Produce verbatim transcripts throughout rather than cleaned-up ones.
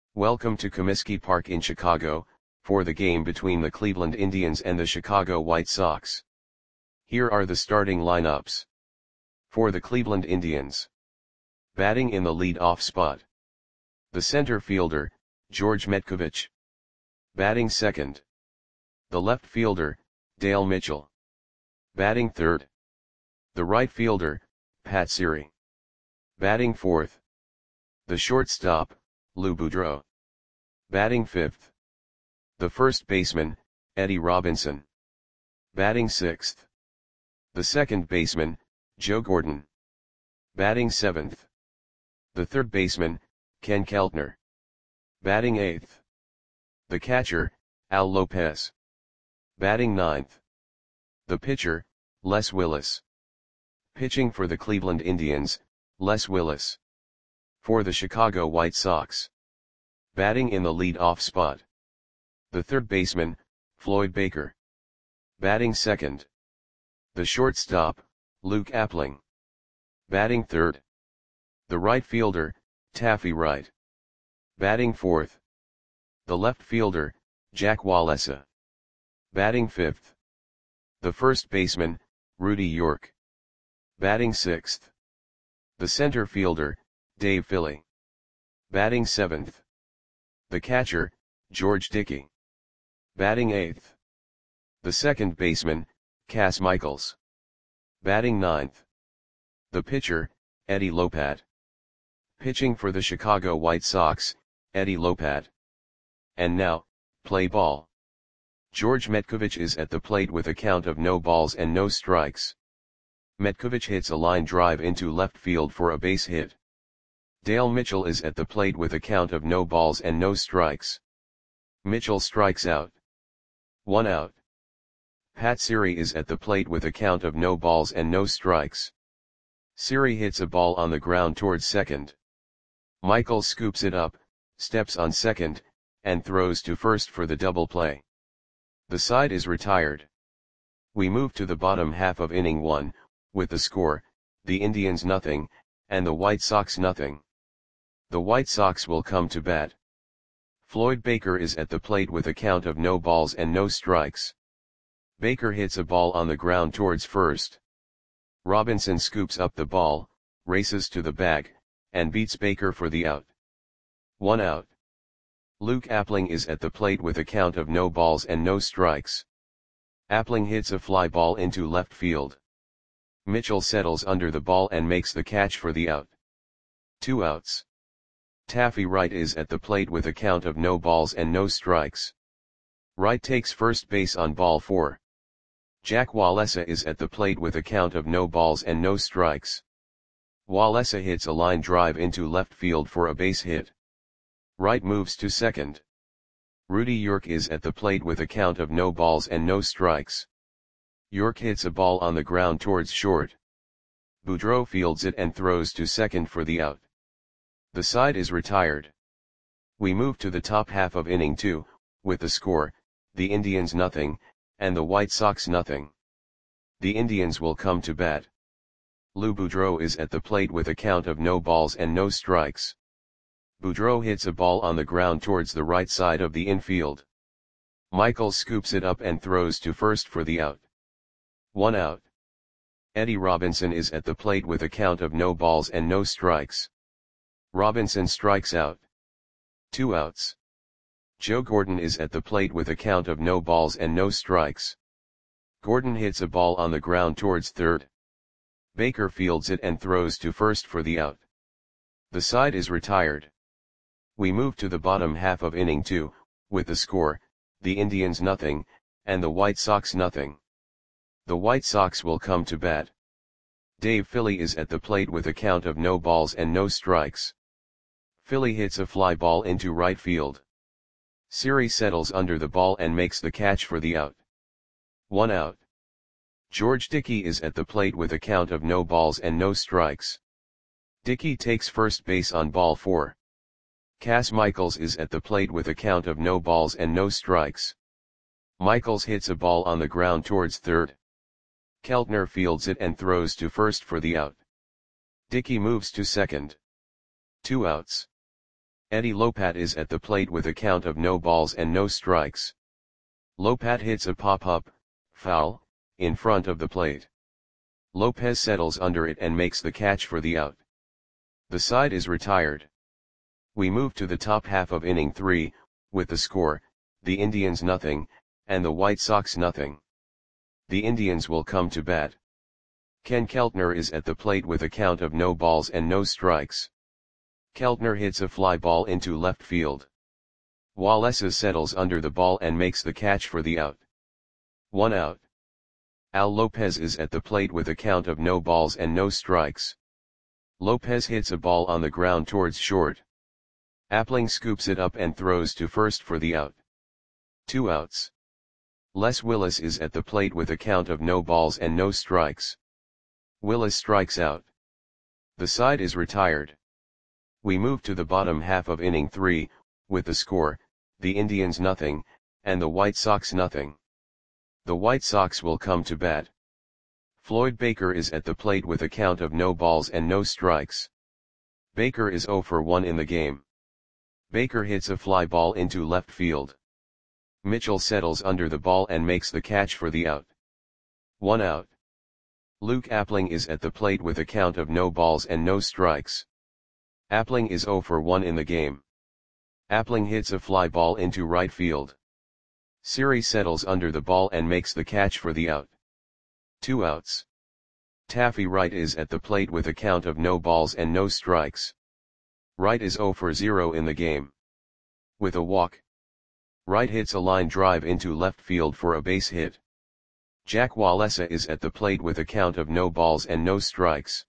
Welcome to Comiskey Park in Chicago, for the game between the Cleveland Indians and the Chicago White Sox. Here are the starting lineups. For the Cleveland Indians. Batting in the lead-off spot. The center fielder, George Metcovich. Batting second. The left fielder, Dale Mitchell. Batting third. The right fielder, Pat Siri. Batting fourth. The shortstop, Lou Boudreau. Batting fifth. The first baseman, Eddie Robinson. Batting sixth. The second baseman, Joe Gordon. Batting seventh. The third baseman, Ken Keltner. Batting eighth. The catcher, Al Lopez. Batting ninth. The pitcher, Les Willis. Pitching for the Cleveland Indians, Les Willis. For the Chicago White Sox. Batting in the lead-off spot. The third baseman, Floyd Baker. Batting second. The shortstop, Luke Appling. Batting third. The right fielder, Taffy Wright. Batting fourth. The left fielder, Jack Wallesa. Batting fifth. The first baseman, Rudy York. Batting sixth. The center fielder, Dave Philly. Batting seventh. The catcher, George Dickey. Batting eighth. The second baseman, Cass Michaels. Batting ninth. The pitcher, Eddie Lopat. Pitching for the Chicago White Sox, Eddie Lopat. And now, play ball. George Metcovich is at the plate with a count of no balls and no strikes. Metcovich hits a line drive into left field for a base hit. Dale Mitchell is at the plate with a count of no balls and no strikes. Mitchell strikes out. One out. Pat Siri is at the plate with a count of no balls and no strikes. Siri hits a ball on the ground towards second. Michael scoops it up, steps on second, and throws to first for the double play. The side is retired. We move to the bottom half of inning one, with the score, the Indians nothing, and the White Sox nothing. The White Sox will come to bat. Floyd Baker is at the plate with a count of no balls and no strikes. Baker hits a ball on the ground towards first. Robinson scoops up the ball, races to the bag, and beats Baker for the out. One out. Luke Appling is at the plate with a count of no balls and no strikes. Appling hits a fly ball into left field. Mitchell settles under the ball and makes the catch for the out. Two outs. Taffy Wright is at the plate with a count of no balls and no strikes. Wright takes first base on ball four. Jack Wallesa is at the plate with a count of no balls and no strikes. Wallesa hits a line drive into left field for a base hit. Wright moves to second. Rudy York is at the plate with a count of no balls and no strikes. York hits a ball on the ground towards short. Boudreau fields it and throws to second for the out. The side is retired. We move to the top half of inning two, with the score, the Indians nothing, and the White Sox nothing. The Indians will come to bat. Lou Boudreau is at the plate with a count of no balls and no strikes. Boudreau hits a ball on the ground towards the right side of the infield. Michael scoops it up and throws to first for the out. One out. Eddie Robinson is at the plate with a count of no balls and no strikes. Robinson strikes out. Two outs. Joe Gordon is at the plate with a count of no balls and no strikes. Gordon hits a ball on the ground towards third. Baker fields it and throws to first for the out. The side is retired. We move to the bottom half of inning two, with the score, the Indians nothing, and the White Sox nothing. The White Sox will come to bat. Dave Philly is at the plate with a count of no balls and no strikes. Philly hits a fly ball into right field. Siri settles under the ball and makes the catch for the out. One out. George Dickey is at the plate with a count of no balls and no strikes. Dickey takes first base on ball four. Cass Michaels is at the plate with a count of no balls and no strikes. Michaels hits a ball on the ground towards third. Keltner fields it and throws to first for the out. Dickey moves to second. Two outs. Eddie Lopat is at the plate with a count of no balls and no strikes. Lopat hits a pop-up, foul, in front of the plate. Lopez settles under it and makes the catch for the out. The side is retired. We move to the top half of inning three, with the score, the Indians nothing, and the White Sox nothing. The Indians will come to bat. Ken Keltner is at the plate with a count of no balls and no strikes. Keltner hits a fly ball into left field. Wallace settles under the ball and makes the catch for the out. One out. Al Lopez is at the plate with a count of no balls and no strikes. Lopez hits a ball on the ground towards short. Appling scoops it up and throws to first for the out. Two outs. Les Willis is at the plate with a count of no balls and no strikes. Willis strikes out. The side is retired. We move to the bottom half of inning three, with the score, the Indians nothing, and the White Sox nothing. The White Sox will come to bat. Floyd Baker is at the plate with a count of no balls and no strikes. Baker is oh for one in the game. Baker hits a fly ball into left field. Mitchell settles under the ball and makes the catch for the out. One out. Luke Appling is at the plate with a count of no balls and no strikes. Appling is oh for one in the game. Appling hits a fly ball into right field. Siri settles under the ball and makes the catch for the out. Two outs. Taffy Wright is at the plate with a count of no balls and no strikes. Wright is oh for zero in the game. With a walk, Wright hits a line drive into left field for a base hit. Jack Wallesa is at the plate with a count of no balls and no strikes.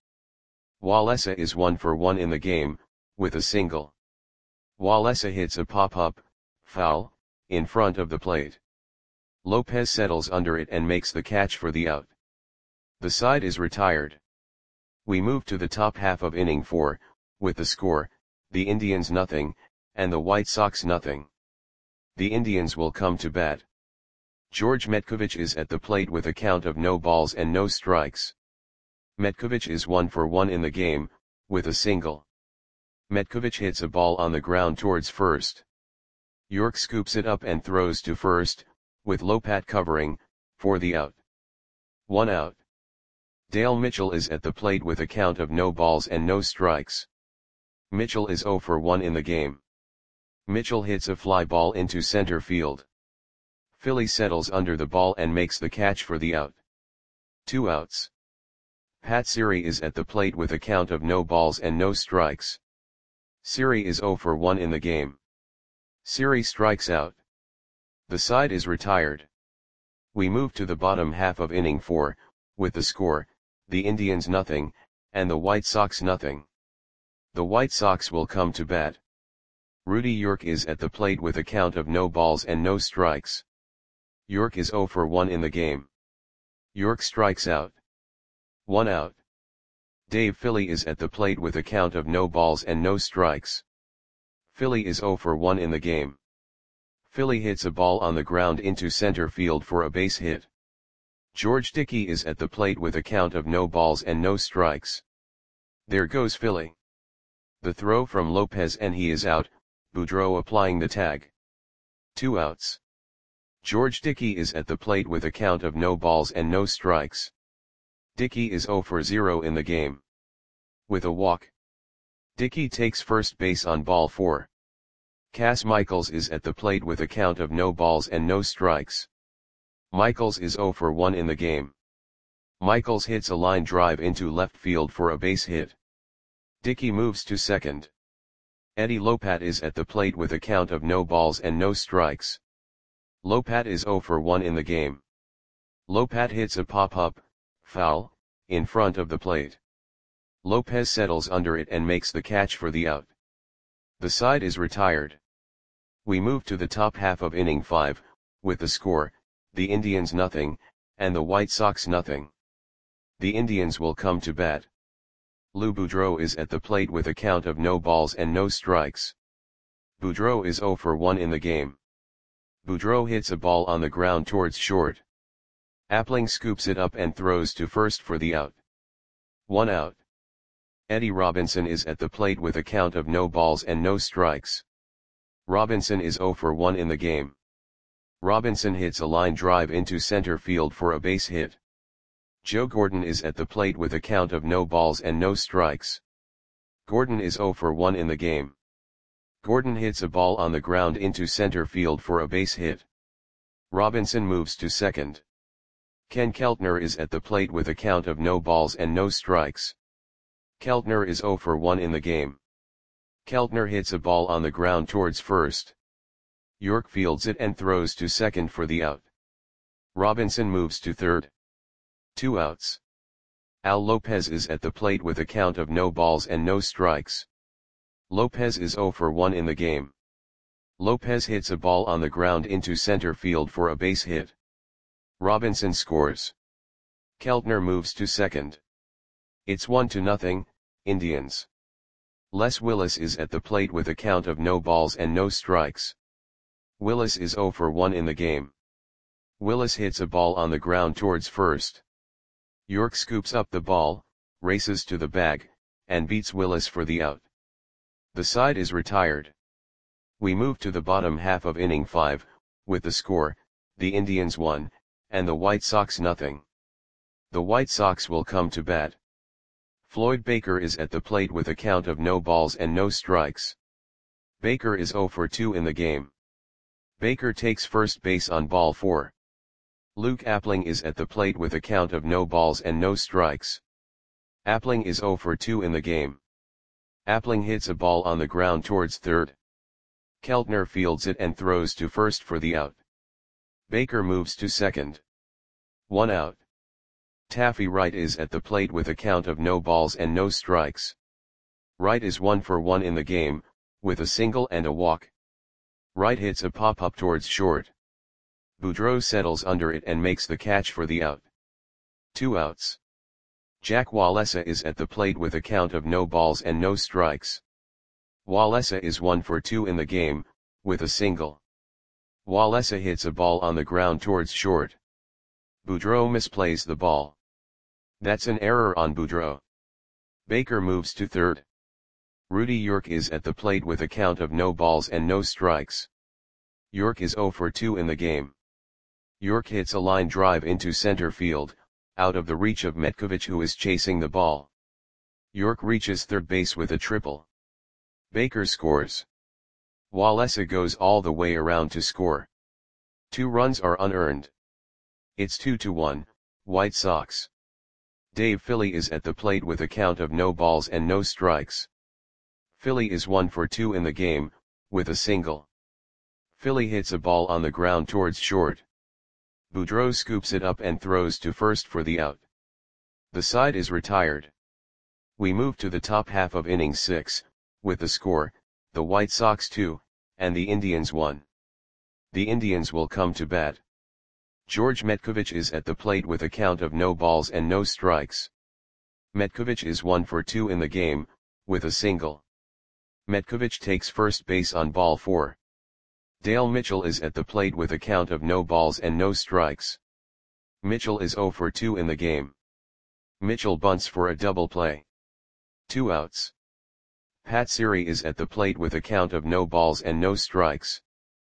Wallesa is one for one in the game, with a single. Wallesa hits a pop-up, foul, in front of the plate. Lopez settles under it and makes the catch for the out. The side is retired. We move to the top half of inning four, with the score, the Indians nothing, and the White Sox nothing. The Indians will come to bat. George Metkovich is at the plate with a count of no balls and no strikes. Metkovich is one for one in the game, with a single. Metkovich hits a ball on the ground towards first. York scoops it up and throws to first, with Lopat covering, for the out. One out. Dale Mitchell is at the plate with a count of no balls and no strikes. Mitchell is oh for one in the game. Mitchell hits a fly ball into center field. Philly settles under the ball and makes the catch for the out. Two outs. Pat Siri is at the plate with a count of no balls and no strikes. Siri is oh for one in the game. Siri strikes out. The side is retired. We move to the bottom half of inning four, with the score, the Indians nothing, and the White Sox nothing. The White Sox will come to bat. Rudy York is at the plate with a count of no balls and no strikes. York is oh for one in the game. York strikes out. One out. Dave Philly is at the plate with a count of no balls and no strikes. Philly is oh for one in the game. Philly hits a ball on the ground into center field for a base hit. George Dickey is at the plate with a count of no balls and no strikes. There goes Philly. The throw from Lopez and he is out, Boudreau applying the tag. Two outs. George Dickey is at the plate with a count of no balls and no strikes. Dickey is oh for zero in the game. With a walk, Dickey takes first base on ball four. Cass Michaels is at the plate with a count of no balls and no strikes. Michaels is oh for one in the game. Michaels hits a line drive into left field for a base hit. Dickey moves to second. Eddie Lopat is at the plate with a count of no balls and no strikes. Lopat is oh for one in the game. Lopat hits a pop-up, foul, in front of the plate. Lopez settles under it and makes the catch for the out. The side is retired. We move to the top half of inning five, with the score, the Indians nothing, and the White Sox nothing. The Indians will come to bat. Lou Boudreau is at the plate with a count of no balls and no strikes. Boudreau is oh for one in the game. Boudreau hits a ball on the ground towards short. Appling scoops it up and throws to first for the out. One out. Eddie Robinson is at the plate with a count of no balls and no strikes. Robinson is zero for one in the game. Robinson hits a line drive into center field for a base hit. Joe Gordon is at the plate with a count of no balls and no strikes. Gordon is zero for one in the game. Gordon hits a ball on the ground into center field for a base hit. Robinson moves to second. Ken Keltner is at the plate with a count of no balls and no strikes. Keltner is zero for one in the game. Keltner hits a ball on the ground towards first. York fields it and throws to second for the out. Robinson moves to third. Two outs. Al Lopez is at the plate with a count of no balls and no strikes. Lopez is zero for one in the game. Lopez hits a ball on the ground into center field for a base hit. Robinson scores. Keltner moves to second. It's one to nothing, Indians. Les Willis is at the plate with a count of no balls and no strikes. Willis is zero for one in the game. Willis hits a ball on the ground towards first. York scoops up the ball, races to the bag, and beats Willis for the out. The side is retired. We move to the bottom half of inning five, with the score, the Indians one, and the White Sox nothing. The White Sox will come to bat. Floyd Baker is at the plate with a count of no balls and no strikes. Baker is zero for two in the game. Baker takes first base on ball four. Luke Appling is at the plate with a count of no balls and no strikes. Appling is zero for two in the game. Appling hits a ball on the ground towards third. Keltner fields it and throws to first for the out. Baker moves to second. One out. Taffy Wright is at the plate with a count of no balls and no strikes. Wright is one for one in the game, with a single and a walk. Wright hits a pop-up towards short. Boudreau settles under it and makes the catch for the out. Two outs. Jack Wallesa is at the plate with a count of no balls and no strikes. Wallesa is one for two in the game, with a single. Wallesa hits a ball on the ground towards short. Boudreau misplays the ball. That's an error on Boudreau. Baker moves to third. Rudy York is at the plate with a count of no balls and no strikes. York is zero for two in the game. York hits a line drive into center field, out of the reach of Metkovich, who is chasing the ball. York reaches third base with a triple. Baker scores. Wallesa goes all the way around to score. Two runs are unearned. It's two to one, White Sox. Dave Philly is at the plate with a count of no balls and no strikes. Philly is one for two in the game, with a single. Philly hits a ball on the ground towards short. Boudreau scoops it up and throws to first for the out. The side is retired. We move to the top half of inning six, with the score, the White Sox two, and the Indians one. The Indians will come to bat. George Metkovich is at the plate with a count of no balls and no strikes. Metkovich is one for two in the game, with a single. Metkovich takes first base on ball four. Dale Mitchell is at the plate with a count of no balls and no strikes. Mitchell is zero for two in the game. Mitchell bunts for a double play. Two outs. Pat Siri is at the plate with a count of no balls and no strikes.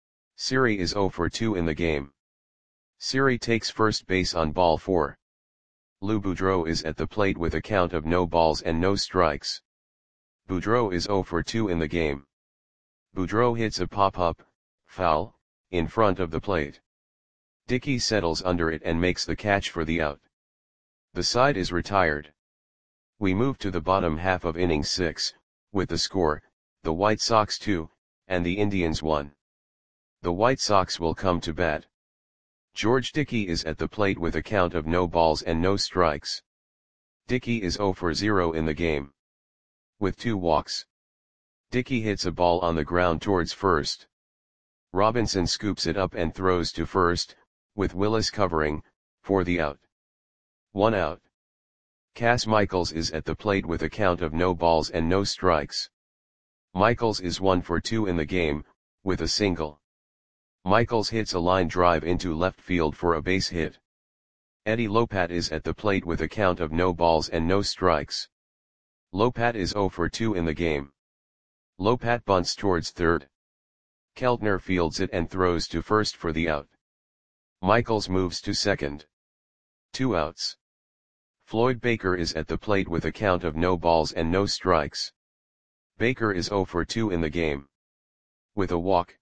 Siri is zero for two in the game. Siri takes first base on ball four. Lou Boudreau is at the plate with a count of no balls and no strikes. Boudreau is zero for two in the game. Boudreau hits a pop-up, foul, in front of the plate. Dickey settles under it and makes the catch for the out. The side is retired. We move to the bottom half of inning six, with the score, the White Sox two, and the Indians one. The White Sox will come to bat. George Dickey is at the plate with a count of no balls and no strikes. Dickey is zero for zero in the game. With two walks. Dickey hits a ball on the ground towards first. Robinson scoops it up and throws to first, with Willis covering, for the out. One out. Cass Michaels is at the plate with a count of no balls and no strikes. Michaels is one for two in the game, with a single. Michaels hits a line drive into left field for a base hit. Eddie Lopat is at the plate with a count of no balls and no strikes. Lopat is zero for two in the game. Lopat bunts towards third. Keltner fields it and throws to first for the out. Michaels moves to second. Two outs. Floyd Baker is at the plate with a count of no balls and no strikes. Baker is zero for two in the game. With a walk,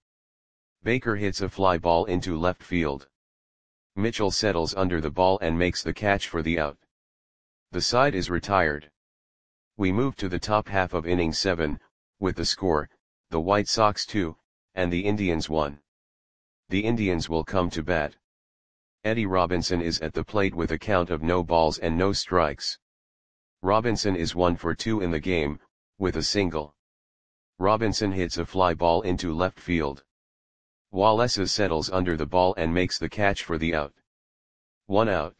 Baker hits a fly ball into left field. Mitchell settles under the ball and makes the catch for the out. The side is retired. We move to the top half of inning seven, with the score, the White Sox two, and the Indians one. The Indians will come to bat. Eddie Robinson is at the plate with a count of no balls and no strikes. Robinson is one for two in the game, with a single. Robinson hits a fly ball into left field. Wallace settles under the ball and makes the catch for the out. One out.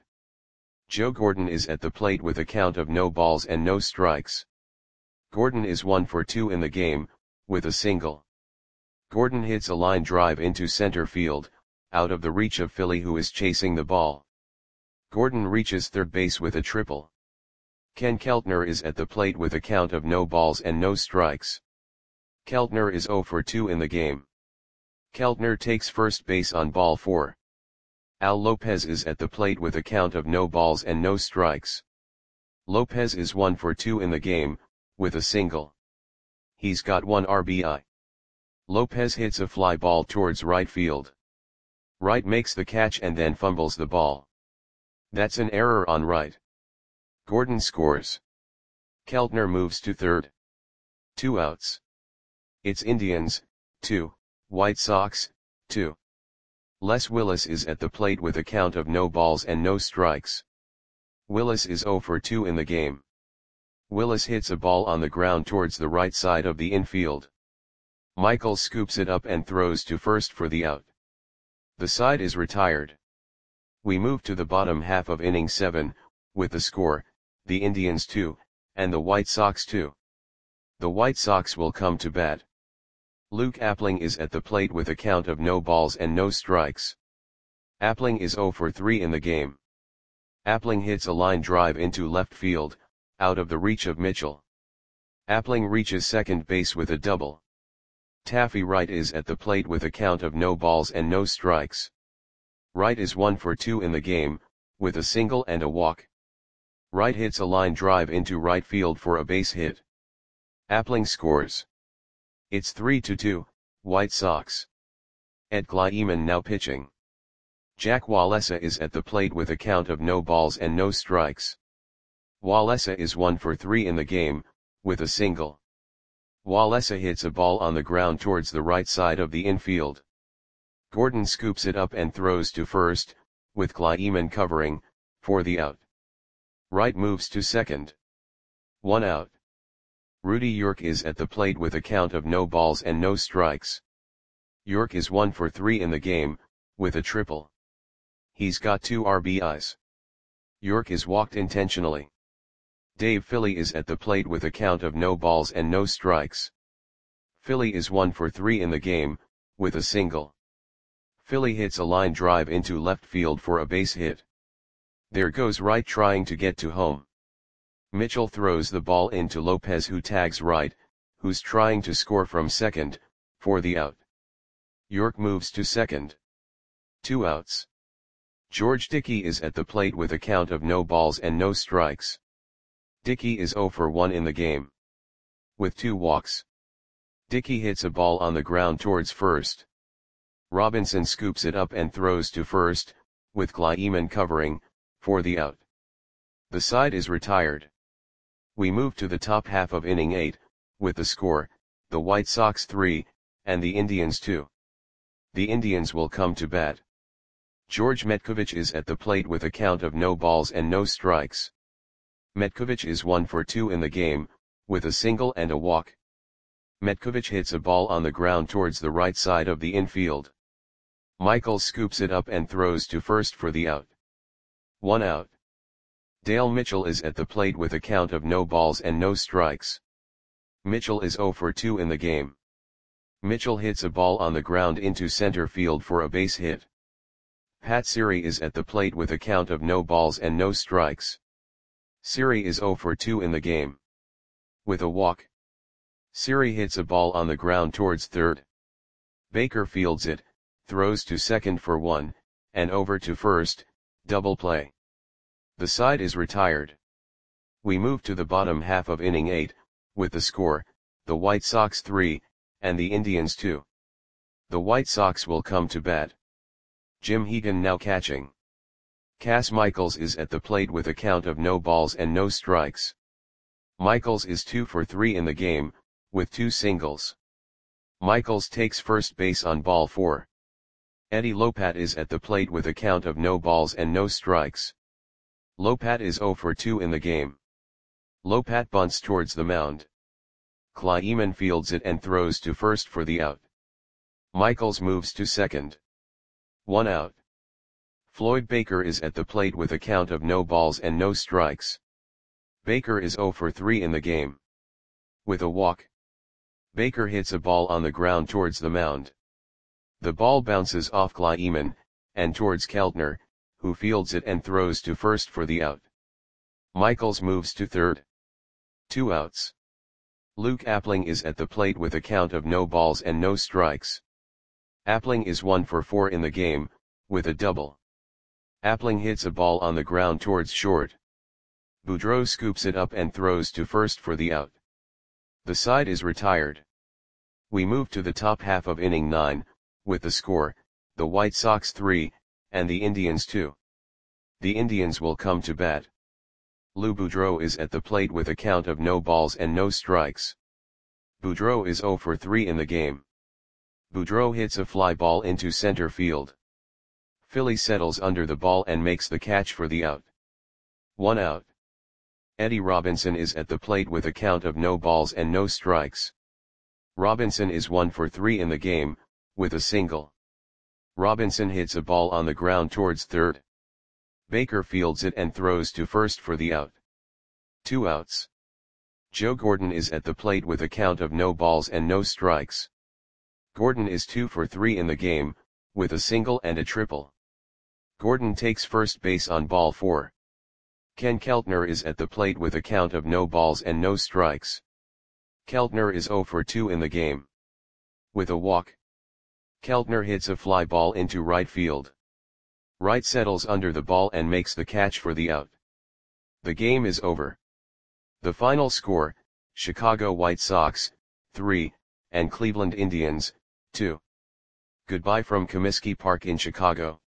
Joe Gordon is at the plate with a count of no balls and no strikes. Gordon is one for two in the game, with a single. Gordon hits a line drive into center field, out of the reach of Philly, who is chasing the ball. Gordon reaches third base with a triple. Ken Keltner is at the plate with a count of no balls and no strikes. Keltner is zero for two in the game. Keltner takes first base on ball four. Al Lopez is at the plate with a count of no balls and no strikes. Lopez is one for two in the game, with a single. He's got one R B I. Lopez hits a fly ball towards right field. Wright makes the catch and then fumbles the ball. That's an error on Wright. Gordon scores. Keltner moves to third. Two outs. It's Indians, two, White Sox, two. Les Willis is at the plate with a count of no balls and no strikes. Willis is zero for two in the game. Willis hits a ball on the ground towards the right side of the infield. Michaels scoops it up and throws to first for the out. The side is retired. We move to the bottom half of inning seven, with the score, the Indians two, and the White Sox two. The White Sox will come to bat. Luke Appling is at the plate with a count of no balls and no strikes. Appling is zero for three in the game. Appling hits a line drive into left field, out of the reach of Mitchell. Appling reaches second base with a double. Taffy Wright is at the plate with a count of no balls and no strikes. Wright is one for two in the game, with a single and a walk. Wright hits a line drive into right field for a base hit. Appling scores. It's three to two, White Sox. Ed Kleiman now pitching. Jack Wallesa is at the plate with a count of no balls and no strikes. Wallesa is one for three in the game, with a single. Wallesa hits a ball on the ground towards the right side of the infield. Gordon scoops it up and throws to first, with Kleiman covering, for the out. Wright moves to second. One out. Rudy York is at the plate with a count of no balls and no strikes. York is one for three in the game, with a triple. He's got two R B Is. York is walked intentionally. Dave Philly is at the plate with a count of no balls and no strikes. Philly is one for three in the game, with a single. Philly hits a line drive into left field for a base hit. There goes Wright trying to get to home. Mitchell throws the ball into Lopez, who tags Wright, who's trying to score from second, for the out. York moves to second. Two outs. George Dickey is at the plate with a count of no balls and no strikes. Dickey is zero for one in the game. With two walks. Dickey hits a ball on the ground towards first. Robinson scoops it up and throws to first, with Kleiman covering, for the out. The side is retired. We move to the top half of inning eight, with the score, the White Sox three, and the Indians two. The Indians will come to bat. George Metkovich is at the plate with a count of no balls and no strikes. Metkovich is one for two in the game, with a single and a walk. Metkovich hits a ball on the ground towards the right side of the infield. Michaels scoops it up and throws to first for the out. One out. Dale Mitchell is at the plate with a count of no balls and no strikes. Mitchell is zero for two in the game. Mitchell hits a ball on the ground into center field for a base hit. Pat Siri is at the plate with a count of no balls and no strikes. Siri is zero for two in the game. With a walk. Siri hits a ball on the ground towards third. Baker fields it, throws to second for one, and over to first, double play. The side is retired. We move to the bottom half of inning eight, with the score, the White Sox three, and the Indians two. The White Sox will come to bat. Jim Hegan now catching. Cass Michaels is at the plate with a count of no balls and no strikes. Michaels is two for three in the game, with two singles. Michaels takes first base on ball four. Eddie Lopat is at the plate with a count of no balls and no strikes. Lopat is zero for two in the game. Lopat bunts towards the mound. Kleiman fields it and throws to first for the out. Michaels moves to second. One out. Floyd Baker is at the plate with a count of no balls and no strikes. Baker is zero for three in the game. With a walk. Baker hits a ball on the ground towards the mound. The ball bounces off Kleiman, and towards Keltner, who fields it and throws to first for the out. Michaels moves to third. Two outs. Luke Appling is at the plate with a count of no balls and no strikes. Appling is one for four in the game, with a double. Appling hits a ball on the ground towards short. Boudreau scoops it up and throws to first for the out. The side is retired. We move to the top half of inning nine, with the score, the White Sox three, and the Indians two. The Indians will come to bat. Lou Boudreau is at the plate with a count of no balls and no strikes. Boudreau is zero for three in the game. Boudreau hits a fly ball into center field. Philly settles under the ball and makes the catch for the out. One out. Eddie Robinson is at the plate with a count of no balls and no strikes. Robinson is one for three in the game, with a single. Robinson hits a ball on the ground towards third. Baker fields it and throws to first for the out. Two outs. Joe Gordon is at the plate with a count of no balls and no strikes. Gordon is two for three in the game, with a single and a triple. Gordon takes first base on ball four. Ken Keltner is at the plate with a count of no balls and no strikes. Keltner is zero for two in the game. With a walk. Keltner hits a fly ball into right field. Wright settles under the ball and makes the catch for the out. The game is over. The final score, Chicago White Sox, three, and Cleveland Indians, two. Goodbye from Comiskey Park in Chicago.